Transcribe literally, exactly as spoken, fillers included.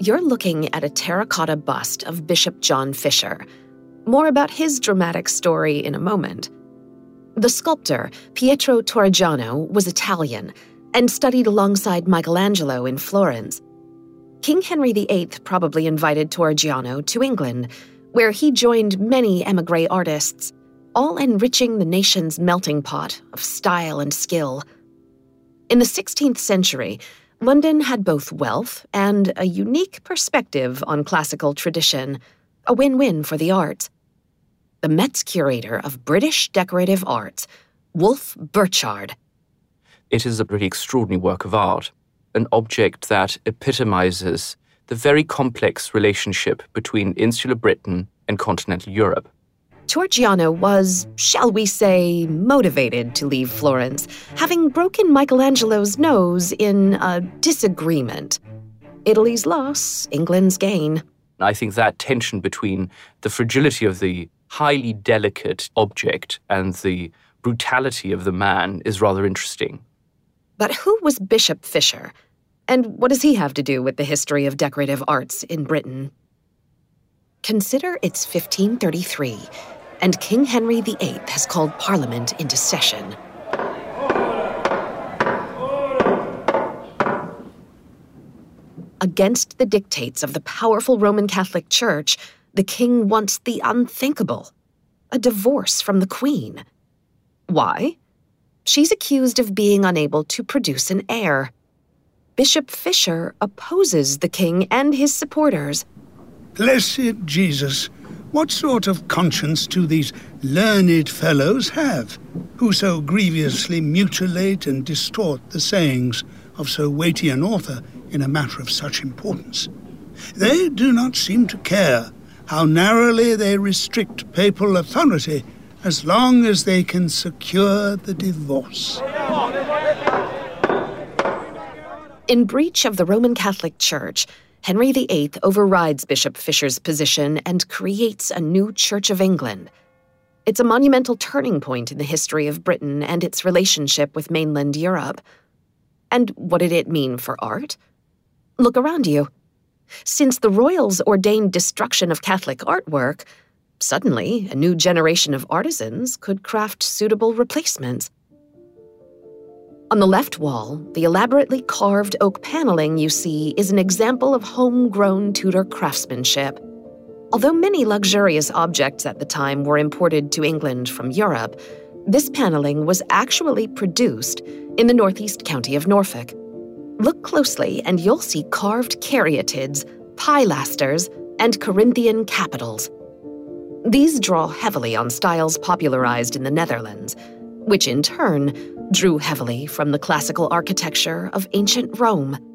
You're looking at a terracotta bust of Bishop John Fisher. More about his dramatic story in a moment. The sculptor, Pietro Torrigiano, was Italian and studied alongside Michelangelo in Florence. King Henry the Eighth probably invited Torrigiano to England, where he joined many émigré artists, all enriching the nation's melting pot of style and skill. In the sixteenth century, London had both wealth and a unique perspective on classical tradition, a win-win for the arts. The Met's curator of British decorative arts, Wolfe Burchard. It is a pretty extraordinary work of art, an object that epitomizes the very complex relationship between insular Britain and continental Europe. Torrigiano was, shall we say, motivated to leave Florence, having broken Michelangelo's nose in a disagreement. Italy's loss, England's gain. I think that tension between the fragility of the highly delicate object and the brutality of the man is rather interesting. But who was Bishop Fisher? And what does he have to do with the history of decorative arts in Britain? Consider it's fifteen thirty-three, and King Henry the Eighth has called Parliament into session. Against the dictates of the powerful Roman Catholic Church, the king wants the unthinkable, a divorce from the queen. Why? She's accused of being unable to produce an heir. Bishop Fisher opposes the king and his supporters. Blessed Jesus, what sort of conscience do these learned fellows have, who so grievously mutilate and distort the sayings of so weighty an author in a matter of such importance? They do not seem to care how narrowly they restrict papal authority as long as they can secure the divorce. In breach of the Roman Catholic Church, Henry the Eighth overrides Bishop Fisher's position and creates a new Church of England. It's a monumental turning point in the history of Britain and its relationship with mainland Europe. And what did it mean for art? Look around you. Since the royals ordained destruction of Catholic artwork, suddenly a new generation of artisans could craft suitable replacements. On the left wall, the elaborately carved oak paneling you see is an example of homegrown Tudor craftsmanship. Although many luxurious objects at the time were imported to England from Europe, this paneling was actually produced in the northeast county of Norfolk. Look closely and you'll see carved caryatids, pilasters, and Corinthian capitals. These draw heavily on styles popularized in the Netherlands, which in turn drew heavily from the classical architecture of ancient Rome.